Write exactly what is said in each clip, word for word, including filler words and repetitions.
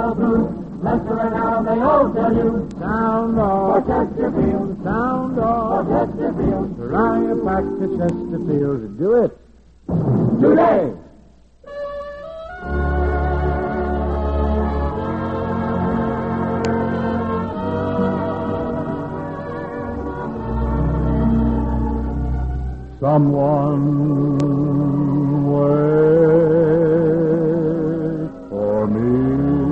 all through. Mess around, they all tell you. Sound off. For Chesterfield. Sound off. For Chesterfield. Run you back to Chesterfield. Do it. Today. Someone wait for me.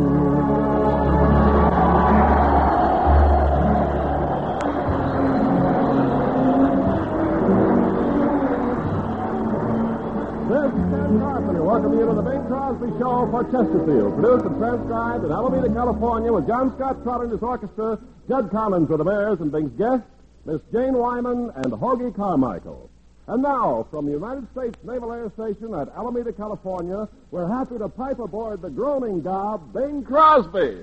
This is Ken Carpenter. Welcome you to the Bing Crosby Show for Chesterfield. Produced and transcribed in Alameda, California, with John Scott Trotter and his orchestra, Judd Collins with the Bears, and Bing's guests, Miss Jane Wyman and Hoagie Carmichael. And now, from the United States Naval Air Station at Alameda, California, we're happy to pipe aboard the groaning gob, Bing Crosby.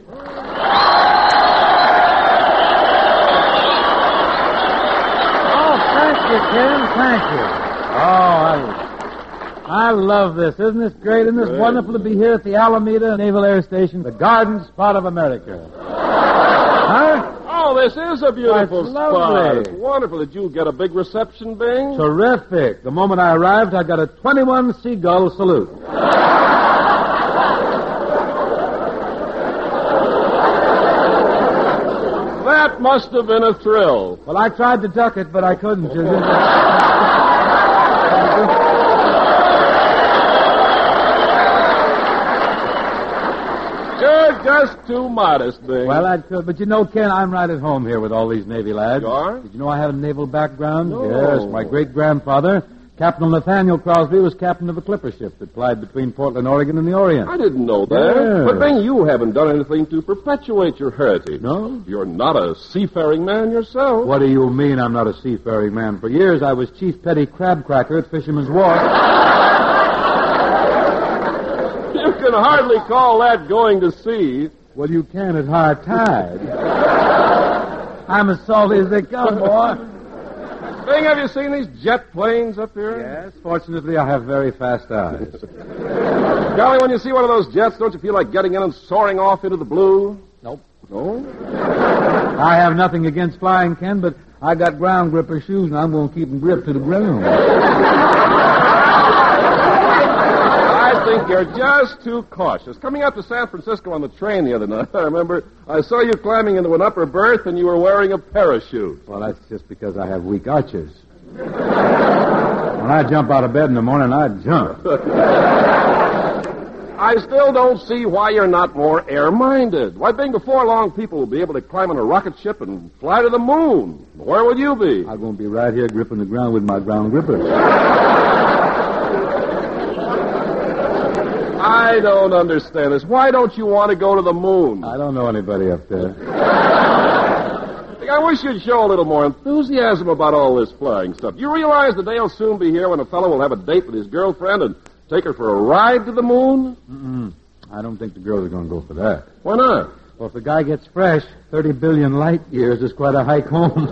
Oh, thank you, Ken. Thank you. Oh, I, I love this. Isn't this great? Isn't this Great. wonderful to be here at the Alameda Naval Air Station, the garden spot of America? Huh? Oh, this is a beautiful That's spot. lovely. It's wonderful. Did you get a big reception, Bing? Terrific. The moment I arrived, I got a twenty-one seagull salute. That must have been a thrill. Well, I tried to duck it, but I couldn't. You're just too modest, Bing. Well, I could, but you know, Ken, I'm right at home here with all these Navy lads. You are? Did you know I have a naval background? No. Yes, my great-grandfather, Captain Nathaniel Crosby, was captain of a clipper ship that plied between Portland, Oregon, and the Orient. I didn't know that. Yeah. But, Bing, you haven't done anything to perpetuate your heritage. No? You're not a seafaring man yourself. What do you mean I'm not a seafaring man? For years, I was chief petty crab cracker at Fisherman's Wharf. You can hardly call that going to sea. Well, you can at high tide. I'm as salty as they come, boy. Bing, have you seen these jet planes up here? Yes, fortunately, I have very fast eyes. Golly, when you see one of those jets, don't you feel like getting in and soaring off into the blue? Nope. No? I have nothing against flying, Ken, but I got ground gripper shoes, and I'm going to keep them gripped to the ground. I think you're just too cautious. Coming up to San Francisco on the train the other night, I remember I saw you climbing into an upper berth and you were wearing a parachute. Well, that's just because I have weak arches. When I jump out of bed in the morning, I jump. I still don't see why you're not more air-minded. Why, Bing, before long, people will be able to climb on a rocket ship and fly to the moon. Where will you be? I'm going to be right here gripping the ground with my ground grippers. I don't understand this. Why don't you want to go to the moon? I don't know anybody up there. I wish you'd show a little more enthusiasm about all this flying stuff. You realize the day will soon be here when a fellow will have a date with his girlfriend and take her for a ride to the moon? Mm-mm. I don't think the girls are going to go for that. Why not? Well, if the guy gets fresh, thirty billion light years is quite a hike home.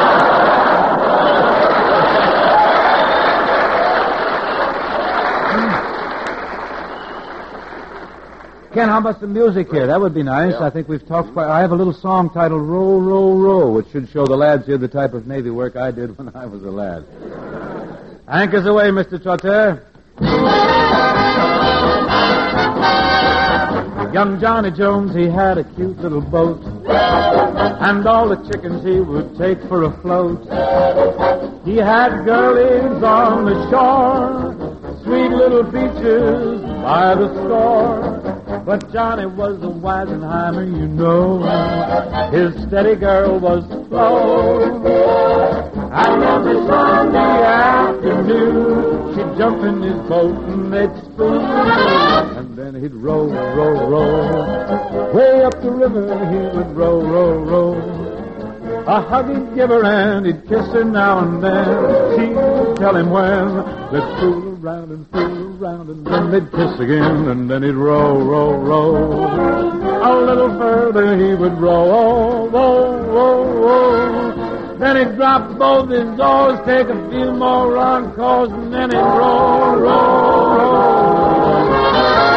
Ken, how about some music here? That would be nice. Yeah. I think we've talked quite... I have a little song titled Row, Row, Row, which should show the lads here the type of Navy work I did when I was a lad. Anchors away, Mister Trotter. Young Johnny Jones, he had a cute little boat, and all the chickens he would take for a float. He had girlies on the shore, sweet little beaches by the score. But Johnny was a Weisenheimer, you know. His steady girl was Flo. And every Sunday afternoon, she'd jump in his boat and they'd spoon. And then he'd row, row, row. Way up the river he would row, row, row. A hug he'd give her and he'd kiss her now and then. She'd tell him when they'd fool around and fool around and then they'd kiss again and then he'd row, row, row. A little further he would row, oh, row, row, row. Then he'd drop both his oars, take a few more run course and then he'd row, row, row.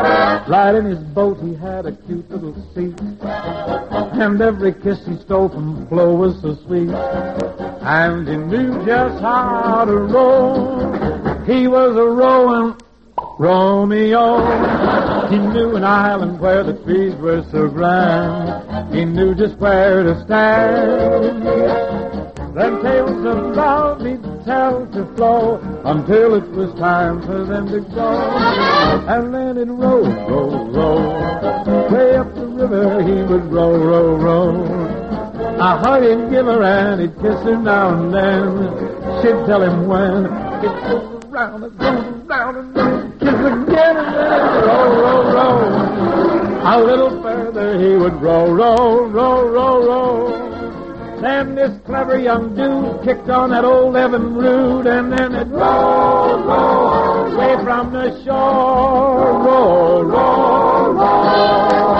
Right in his boat he had a cute little seat, and every kiss he stole from Flo was so sweet. And he knew just how to row. He was a rowing Romeo. He knew an island where the trees were so grand. He knew just where to stand. Then tales of love he'd tell to Flo until it was time for them to go. And then he'd row, row, row. Way up the river he would row, row, row. A hug he'd give her and he'd kiss her now and then. She'd tell him when. He'd go around and go around and then kiss again and then row, row, row. A little further he would row, row, row, row, row. Then this clever young dude kicked on that old Evan Root, and then it roll, roll, away from the shore. Roll, roll, roll.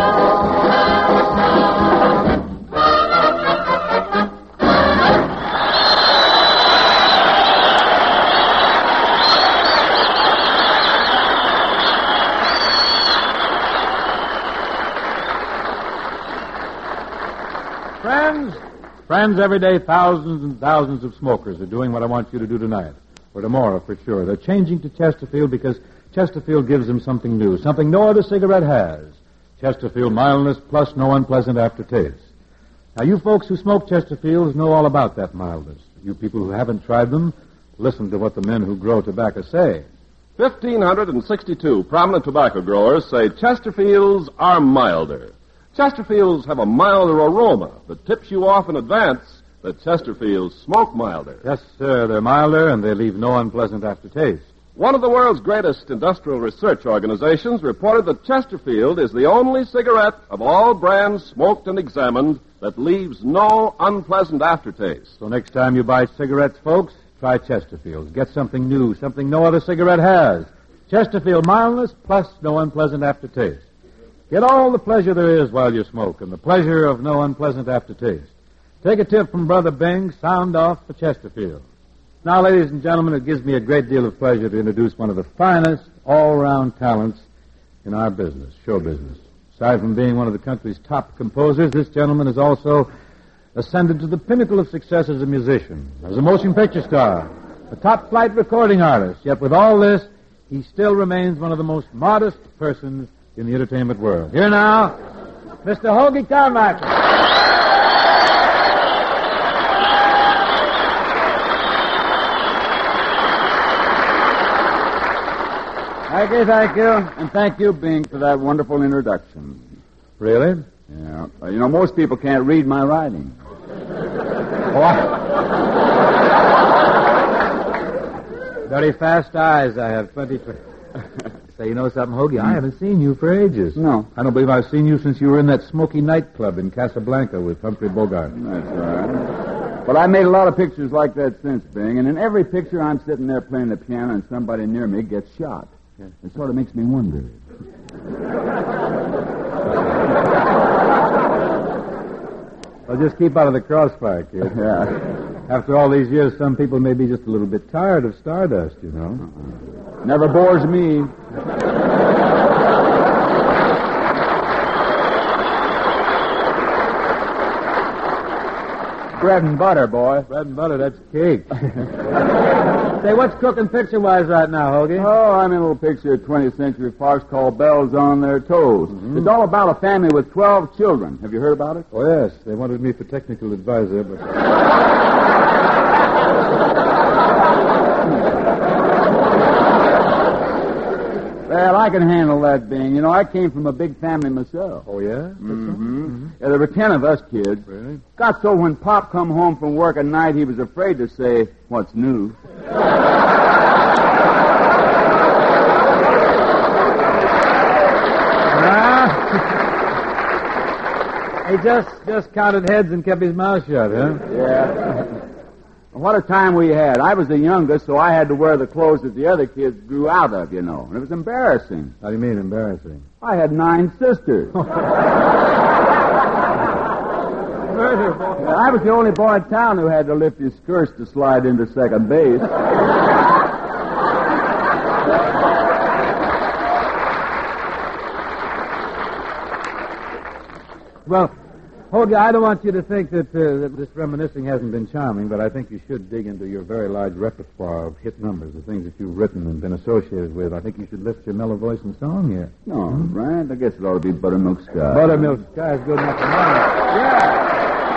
Friends, friends, every day thousands and thousands of smokers are doing what I want you to do tonight, or tomorrow for sure. They're changing to Chesterfield because Chesterfield gives them something new, something no other cigarette has. Chesterfield mildness plus no unpleasant aftertaste. Now, you folks who smoke Chesterfields know all about that mildness. You people who haven't tried them, listen to what the men who grow tobacco say. fifteen sixty-two prominent tobacco growers say Chesterfields are milder. Chesterfields have a milder aroma that tips you off in advance that Chesterfields smoke milder. Yes, sir, they're milder and they leave no unpleasant aftertaste. One of the world's greatest industrial research organizations reported that Chesterfield is the only cigarette of all brands smoked and examined that leaves no unpleasant aftertaste. So next time you buy cigarettes, folks, try Chesterfields. Get something new, something no other cigarette has. Chesterfield mildness plus no unpleasant aftertaste. Get all the pleasure there is while you smoke, and the pleasure of no unpleasant aftertaste. Take a tip from Brother Bing, sound off for Chesterfield. Now, ladies and gentlemen, it gives me a great deal of pleasure to introduce one of the finest all-round talents in our business, show business. Aside from being one of the country's top composers, this gentleman has also ascended to the pinnacle of success as a musician, as a motion picture star, a top-flight recording artist. Yet with all this, he still remains one of the most modest persons in the entertainment world. Here now, Mister Hoagie Carmichael. Thank you, thank you. And thank you, Bing, for that wonderful introduction. Really? Yeah. Uh, you know, most people can't read my writing. What? Very fast eyes I have, twenty. Say, you know something, Hoagie? I haven't seen you for ages. No. I don't believe I've seen you since you were in that smoky nightclub in Casablanca with Humphrey Bogart. That's right. But I made a lot of pictures like that since, Bing, and in every picture I'm sitting there playing the piano and somebody near me gets shot. Yeah. It sort of makes me wonder. Well, just keep out of the crossfire, kid. Yeah. After all these years, some people may be just a little bit tired of Stardust, you know. Uh-huh. Never bores me. Bread and butter, boy. Bread and butter, that's cake. Say, what's cooking picture-wise right now, Hoagie? Oh, I'm in a little picture of twentieth century Fox called Bells on Their Toes. Mm-hmm. It's all about a family with twelve children. Have you heard about it? Oh, yes. They wanted me for technical advisor, but... Well, I can handle that, Bing. You know, I came from a big family myself. Oh, yeah? Mm-hmm. Mm-hmm. Yeah, there were ten of us kids. Really? Got so when Pop come home from work at night, he was afraid to say, "What's new?" He just just counted heads and kept his mouth shut, huh? Yeah. What a time we had. I was the youngest, so I had to wear the clothes that the other kids grew out of, you know. And it was embarrassing. How do you mean embarrassing? I had nine sisters. Murder, boy. Yeah, I was the only boy in town who had to lift his skirts to slide into second base. Well, Hoagie, I don't want you to think that, uh, that this reminiscing hasn't been charming, but I think you should dig into your very large repertoire of hit numbers, the things that you've written and been associated with. I think you should lift your mellow voice in song here. No, hmm? Brand, I guess it ought to be Buttermilk Sky. Buttermilk Sky is good enough for mine. Yeah.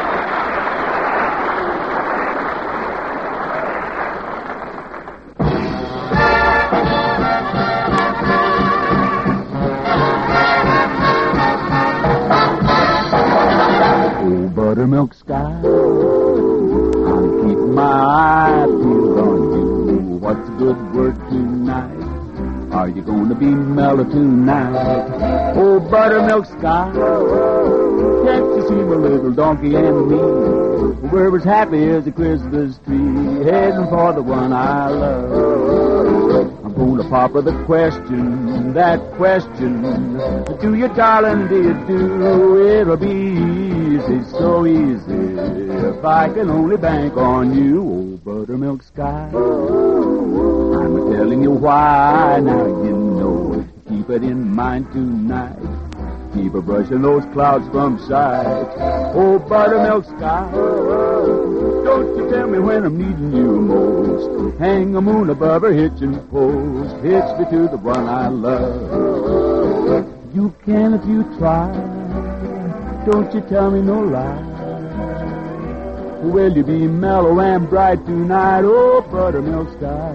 Buttermilk Sky, I'm keeping my eye peeled on you. What's a good word tonight? Are you going to be mellow tonight? Oh, Buttermilk Sky, can't you see my little donkey and me? We're as happy as a Christmas tree, heading for the one I love. I'm going to pop her the question, that question. Do you, darling, do you do? It'll be easy, so easy, if I can only bank on you. Oh, Buttermilk Sky, I'm telling you why. Now you know it. Keep it in mind tonight. Keep a brushing those clouds from sight. Oh, Buttermilk Sky, don't you tell me when I'm needing you most. Hang a moon above her hitching post. Hitch me to the one I love. You can if you try. Don't you tell me no lie. Will you be mellow and bright tonight? Oh, Buttermilk Sky.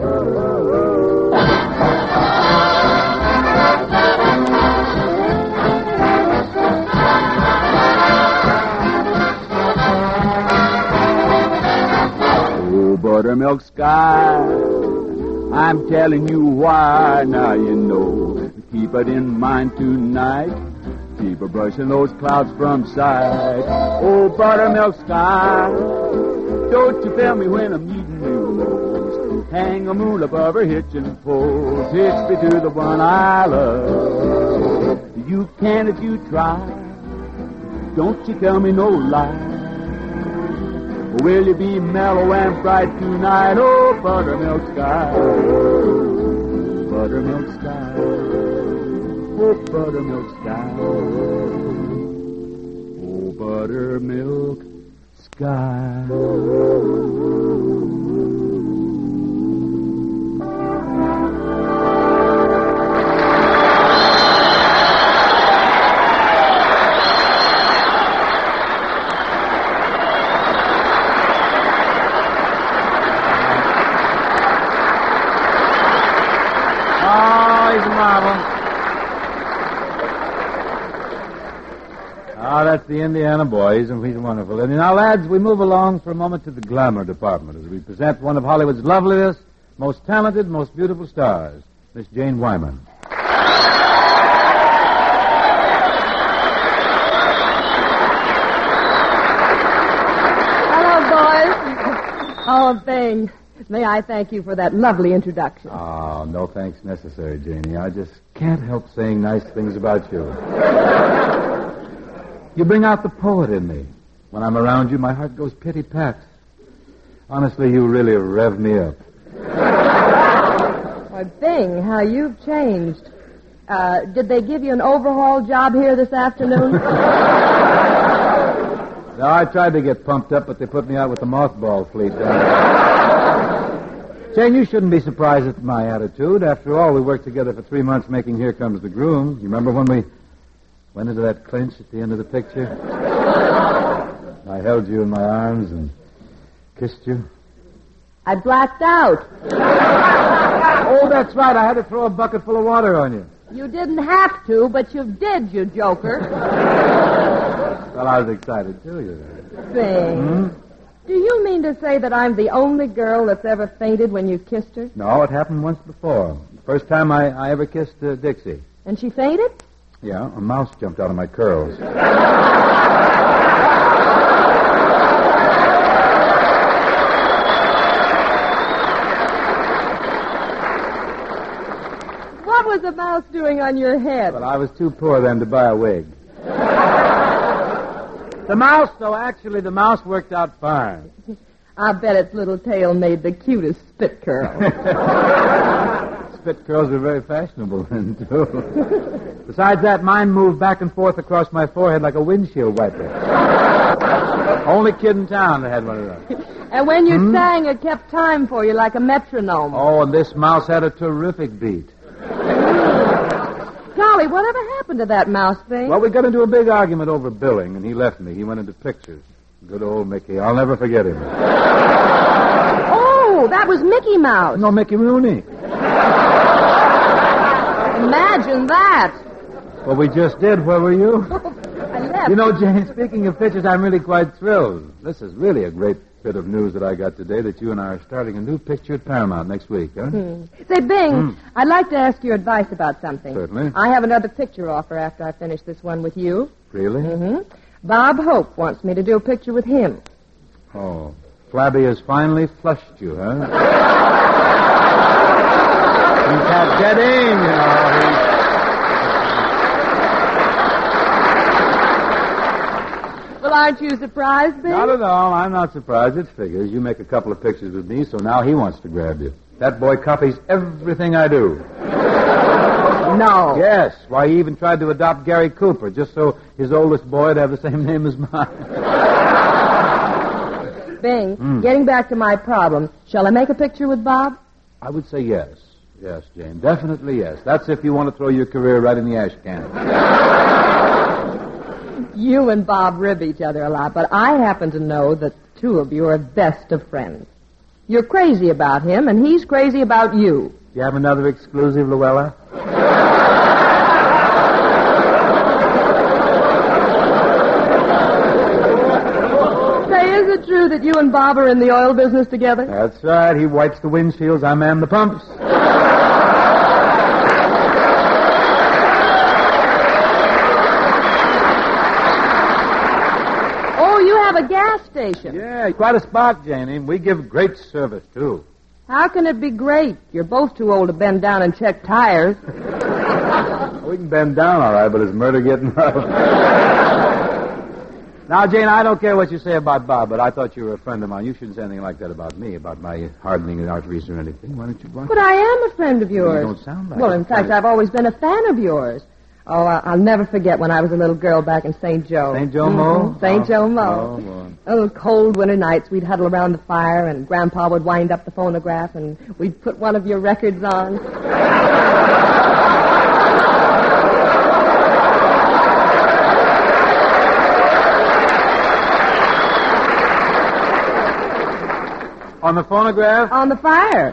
Buttermilk Sky, I'm telling you why. Now you know, keep it in mind tonight. Keep a brushing those clouds from sight. Oh, Buttermilk Sky, don't you fail me when I'm needing you most. Hang a moon above her hitching post. Hitch me to the one I love. You can if you try. Don't you tell me no lie. Will you be mellow and bright tonight? Oh, Buttermilk Sky. Buttermilk Sky. Oh, Buttermilk Sky. Oh, Buttermilk Sky. Ah, that's the Indiana boy. He's, he's wonderful. And now, lads, we move along for a moment to the glamour department as we present one of Hollywood's loveliest, most talented, most beautiful stars, Miss Jane Wyman. Hello, boys. Oh, Bing, may I thank you for that lovely introduction. Oh, no thanks necessary, Janie. I just can't help saying nice things about you. You bring out the poet in me. When I'm around you, my heart goes pity-pat. Honestly, you really rev me up. Why, Bing, how you've changed. Uh, did they give you an overhaul job here this afternoon? No, I tried to get pumped up, but they put me out with the mothball fleet. Jane, you shouldn't be surprised at my attitude. After all, we worked together for three months making Here Comes the Groom. You remember when we went into that clinch at the end of the picture? I held you in my arms and kissed you. I blacked out. Oh, that's right. I had to throw a bucket full of water on you. You didn't have to, but you did, you joker. Well, I was excited, too, you know. Bing, Hmm? do you mean to say that I'm the only girl that's ever fainted when you kissed her? No, it happened once before. The first time I, I ever kissed uh, Dixie. And she fainted? Yeah, a mouse jumped out of my curls. What was the mouse doing on your head? But I was too poor then to buy a wig. The mouse, though, actually, the mouse worked out fine. I bet its little tail made the cutest spit curl. spit curls were very fashionable then, too. Besides that, mine moved back and forth across my forehead like a windshield wiper. Only kid in town that had one of those. And when you hmm? sang, it kept time for you like a metronome. Oh, and this mouse had a terrific beat. Golly, whatever happened to that mouse thing? Well, we got into a big argument over billing, and he left me. He went into pictures. Good old Mickey. I'll never forget him. Oh, that was Mickey Mouse. No, Mickey Rooney. Imagine that. Well, we just did. Where were you? I left. You know, Jane, speaking of pictures, I'm really quite thrilled. This is really a great bit of news that I got today, that you and I are starting a new picture at Paramount next week, huh? Hmm. Say, Bing, hmm. I'd like to ask your advice about something. Certainly. I have another picture offer after I finish this one with you. Really? Mm-hmm. Bob Hope wants me to do a picture with him. Oh. Flabby has finally flushed you, huh? He can't get in, you know. He... Well, aren't you surprised, Bing? Not at all. I'm not surprised. It figures. You make a couple of pictures with me, so now he wants to grab you. That boy copies everything I do. No. Yes. Why, he even tried to adopt Gary Cooper, just so his oldest boy would have the same name as mine. Bing, mm. getting back to my problem, shall I make a picture with Bob? I would say yes. Yes, Jane. Definitely yes. That's if you want to throw your career right in the ash can. You and Bob rib each other a lot, but I happen to know that the two of you are best of friends. You're crazy about him, and he's crazy about you. Do you have another exclusive, Luella? Say, is it true that you and Bob are in the oil business together? That's right. He wipes the windshields, I man the pumps. A gas station. Yeah, quite a spot, Janie. We give great service, too. How can it be great? You're both too old to bend down and check tires. We can bend down, all right, but is murder getting up? Now, Jane, I don't care what you say about Bob, but I thought you were a friend of mine. You shouldn't say anything like that about me, about my hardening the arteries or anything. Why don't you... Why? But I am a friend of yours. You don't sound like Well, it. in fact, I've always been a fan of yours. Oh, I'll never forget when I was a little girl back in Saint Joe. Saint Joe Mo? Mm-hmm. Saint Oh. Joe Mo. Oh, oh, cold winter nights, we'd huddle around the fire, and Grandpa would wind up the phonograph, and we'd put one of your records on. On the phonograph? On the fire.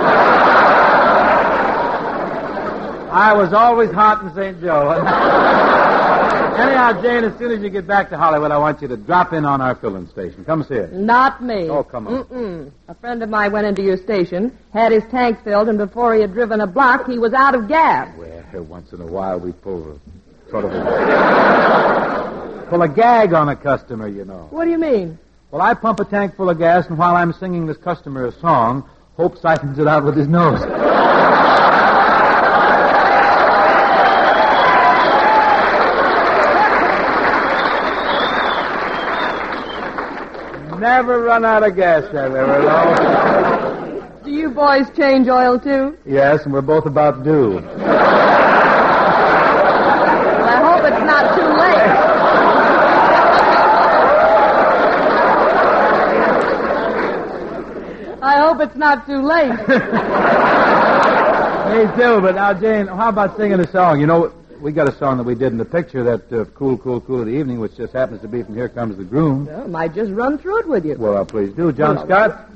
I was always hot in Saint Joe. Anyhow, Jane, as soon as you get back to Hollywood, I want you to drop in on our filling station. Come see us. Not me. Oh, come on. Mm-mm. A friend of mine went into your station, had his tank filled, and before he had driven a block, he was out of gas. Well, once in a while we pull a, sort of a... pull a gag on a customer, you know. What do you mean? Well, I pump a tank full of gas, and while I'm singing this customer a song, Hope siphons it out with his nose. Never run out of gas, have we ever, though? Do you boys change oil, too? Yes, and we're both about due. Well, I hope it's not too late. I hope it's not too late. Me too, but now, Jane, how about singing a song? You know, we got a song that we did in the picture, that uh, Cool, Cool, Cool of the Evening, which just happens to be from Here Comes the Groom. Well, I might just run through it with you. Well, I'll please do. John Scott?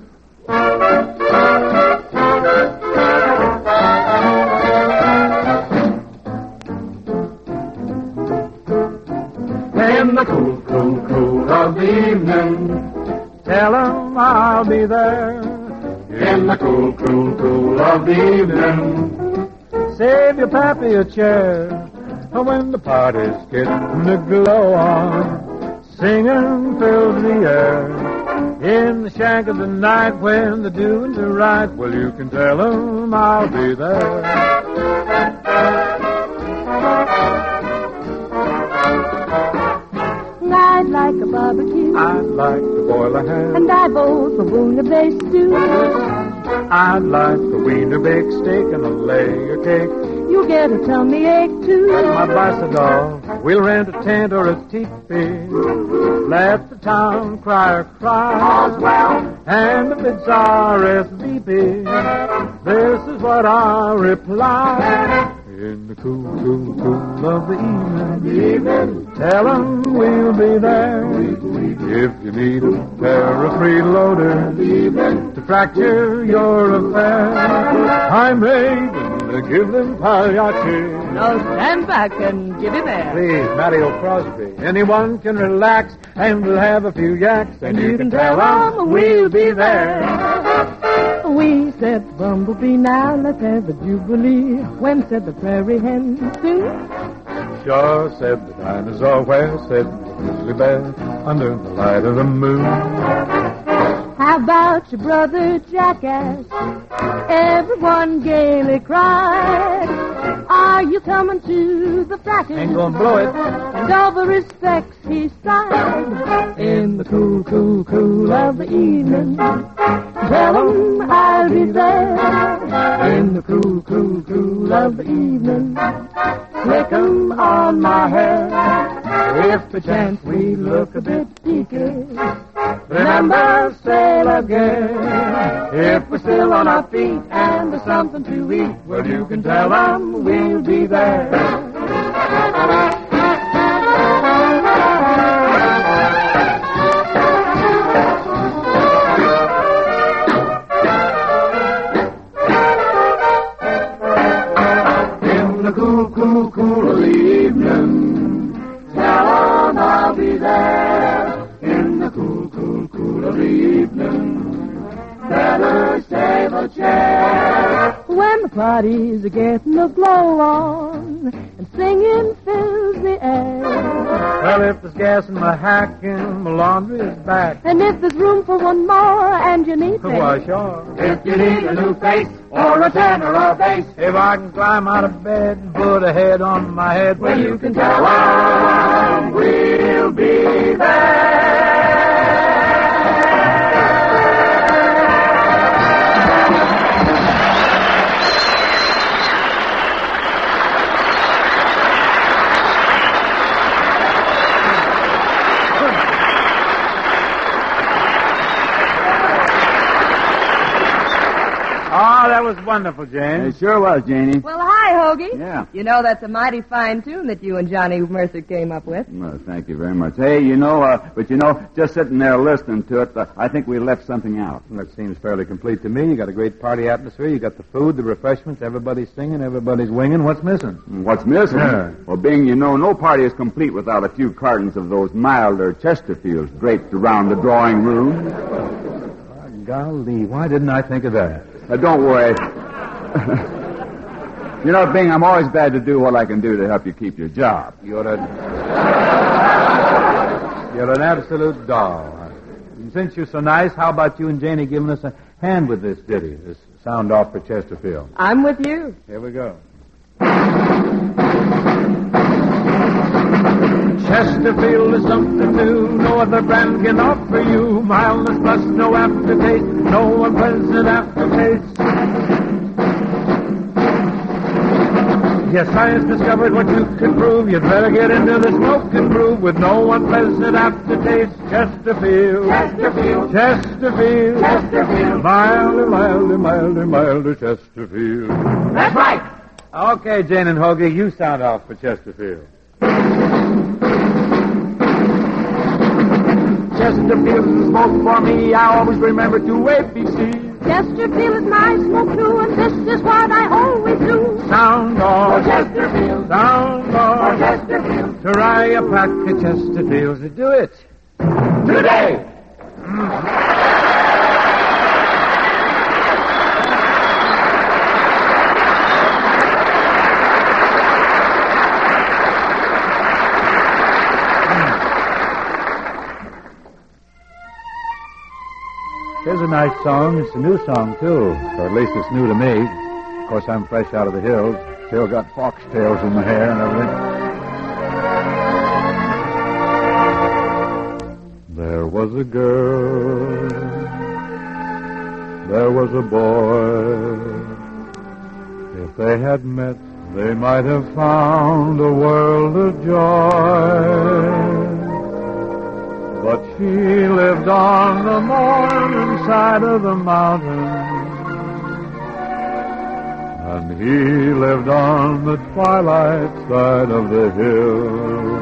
In the cool, cool, cool of the evening. Tell 'em I'll be there. In the cool, cool, cool of the evening. Save your pappy a chair when the party's getting the glow on. Singing fills the air in the shank of the night when the doings are right. Well, you can tell 'em I'll be there. I'd like a barbecue. I'd like to boil a ham. And I bowl for bouillabaisse stew. I'd like a wiener baked steak and a layer cake. You get a tummy ache too. That's my bicycle. We'll rent a tent or a teepee. Let the town crier cry. All's well. And if it's R S V P, this is what I'll reply. In the cool, cool, cool of the evening, Evening. tell 'em we'll be there. If you need a pair of freeloaders Evening. to fracture your affair, I'm ready to give them pagliacci. Now stand back and give it there. Please, Mario Crosby. Anyone can relax and we'll have a few yaks, and you can tell 'em we'll be there. We said bumblebee, now let's have a jubilee. When said the prairie hen soon? Sure, said the dinosaur. Where, said the grizzly bear, under the light of the moon. How about your brother jackass? Everyone gaily cried. Are you coming to the fracas? Ain't gonna blow it. And all the respects he sighed. In the cool, cool, cool of the evening, tell 'em I'll be there. In the cool, cool, cool of the evening, slick 'em on my hair. If perchance we look a bit peaky, remember, sail again. If we're still on our feet and there's something to eat, well, you can tell them we'll be there. In the cool, cool, cool of the evening, tell 'em I'll be there. In the cool, cool, cool of the evening, better save a chair. When the parties are getting a glow on and singing fills the air, Well, if there's gas in my hack and my laundry is back, and if there's room for one more and you need me, why, sure. If you need a new face or a tenor or a bass, If I can climb out of bed and put a head on my head, well, you can tell 'em we'll be there. Oh, that was wonderful, It Jane. sure was, Janie. Well, hi, Hoagie. Yeah. You know, that's a mighty fine tune that you and Johnny Mercer came up with. Well, thank you very much. Hey, you know, uh, but you know, just sitting there listening to it, uh, I think we left something out. That seems fairly complete to me. You got a great party atmosphere. You got the food, the refreshments. Everybody's singing. Everybody's winging. What's missing? What's missing? Yeah. Well, being you know, no party is complete without a few cartons of those milder Chesterfields draped around the drawing room. Golly, why didn't I think of that? Uh, don't worry. You know, Bing, I'm always glad to do what I can do to help you keep your job. You're a... You're an absolute doll. And since you're so nice, how about you and Janie giving us a hand with this ditty, this sound off for Chesterfield? I'm with you. Here we go. Chesterfield is something new, no other brand can offer you. Mildness plus no aftertaste, no unpleasant aftertaste. Yes, science discovered what you can prove. You'd better get into the smoking groove with no unpleasant aftertaste. Chesterfield, Chesterfield, Chesterfield, Chesterfield. milder, milder, milder, milder Chesterfield. That's right. Okay, Jane and Hoagie, you sound off for Chesterfield. Chesterfield is smoke for me. I always remember two A B Cs. Chesterfield is my smoke too, and this is what I always do. Sound off, Chesterfield, sound off. Chesterfield. Try a pack of Chesterfields to do it. Today. Here's a nice song. It's a new song, too. Or at least it's new to me. Of course, I'm fresh out of the hills. Still got foxtails in my hair and everything. There was a girl there was a boy. If they had met, they might have found a world of joy. But she lived on the morning side of the mountain, and he lived on the twilight side of the hill.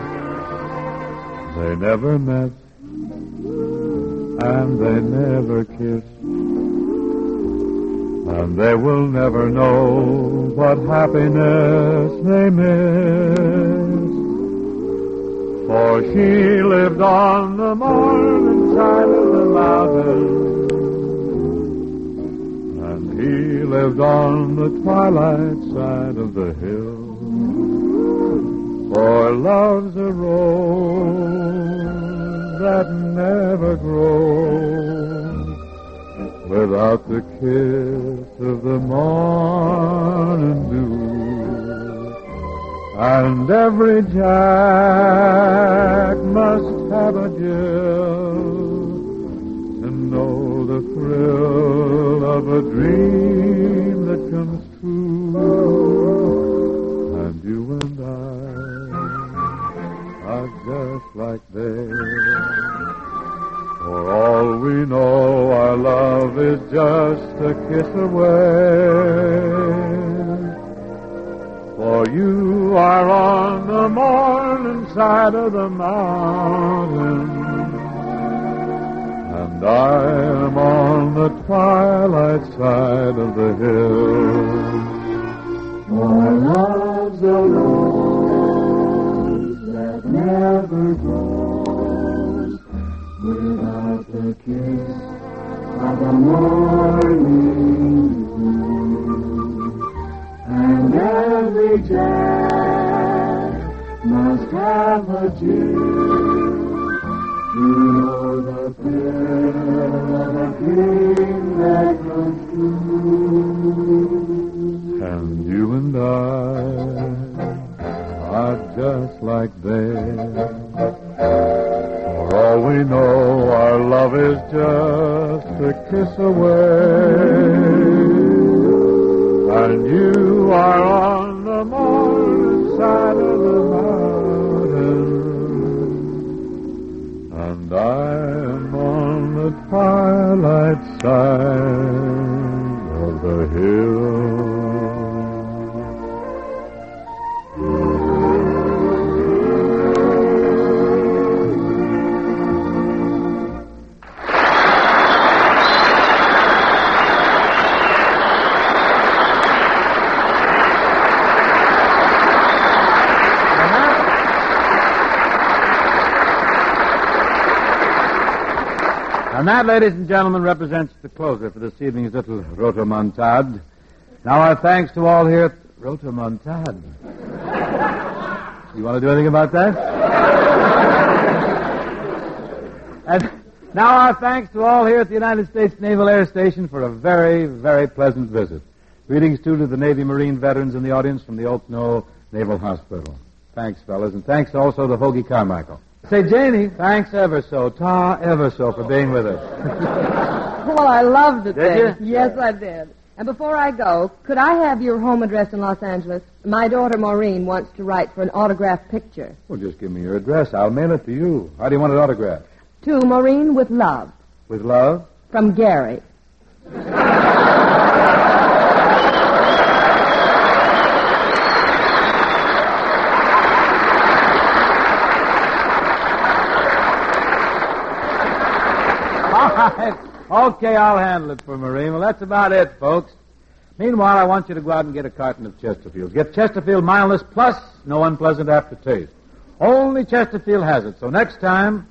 They never met, and they never kissed, and they will never know what happiness they missed. For she lived on the morning side of the mountain, and he lived on the twilight side of the hill. For love's a rose that never grows without the kiss of the morning dew. And every Jack must have a Jill to know the thrill of a dream that comes true. And you and I are just like they. For all we know, our love is just a kiss away. For you are on the morning side of the mountain, and I am on the twilight side of the hill. For love's a rose that never grows without the kiss of the morning dew. And every Jack must have a Jill to know the thrill of a dream that comes true. And you and I are just like they. For all we know, our love is just a kiss away. And you are on the morning side of the mountain, and I am on the twilight side of the hill. And that, ladies and gentlemen, represents the closer for this evening's little rotomontade. Now our thanks to all here at Rotomontade. You want to do anything about that? And now our thanks to all here at the United States Naval Air Station for a very, very pleasant visit. Greetings, too, to the Navy Marine veterans in the audience from the Oak Knoll Naval Hospital. Thanks, fellas, and thanks also to Hoagie Carmichael. Say, Janie, thanks ever so, ta ever so, for being with us. Well, I loved it. Did then. you? Yes, I did. And before I go, could I have your home address in Los Angeles? My daughter Maureen wants to write for an autographed picture. Well, just give me your address. I'll mail it to you. How do you want it autographed? To Maureen with love. With love? From Gary. Okay, I'll handle it for Maureen. Well, that's about it, folks. Meanwhile, I want you to go out and get a carton of Chesterfields. Get Chesterfield Mildness Plus, no unpleasant aftertaste. Only Chesterfield has it. So next time,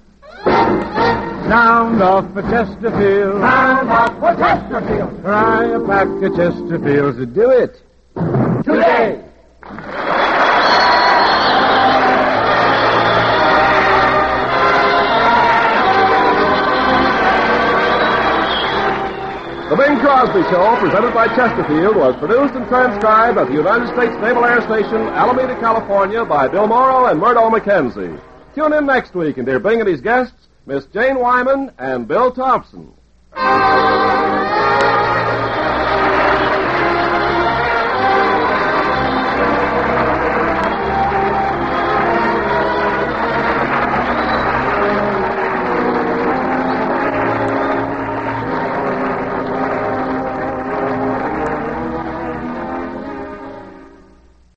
sound off for Chesterfield. Sound off for Chesterfield. Try a pack of Chesterfields to do it. Today. The Bing Crosby Show, presented by Chesterfield, was produced and transcribed at the United States Naval Air Station, Alameda, California, by Bill Morrow and Murdo McKenzie. Tune in next week and hear Bing and his guests, Miss Jane Wyman and Bill Thompson.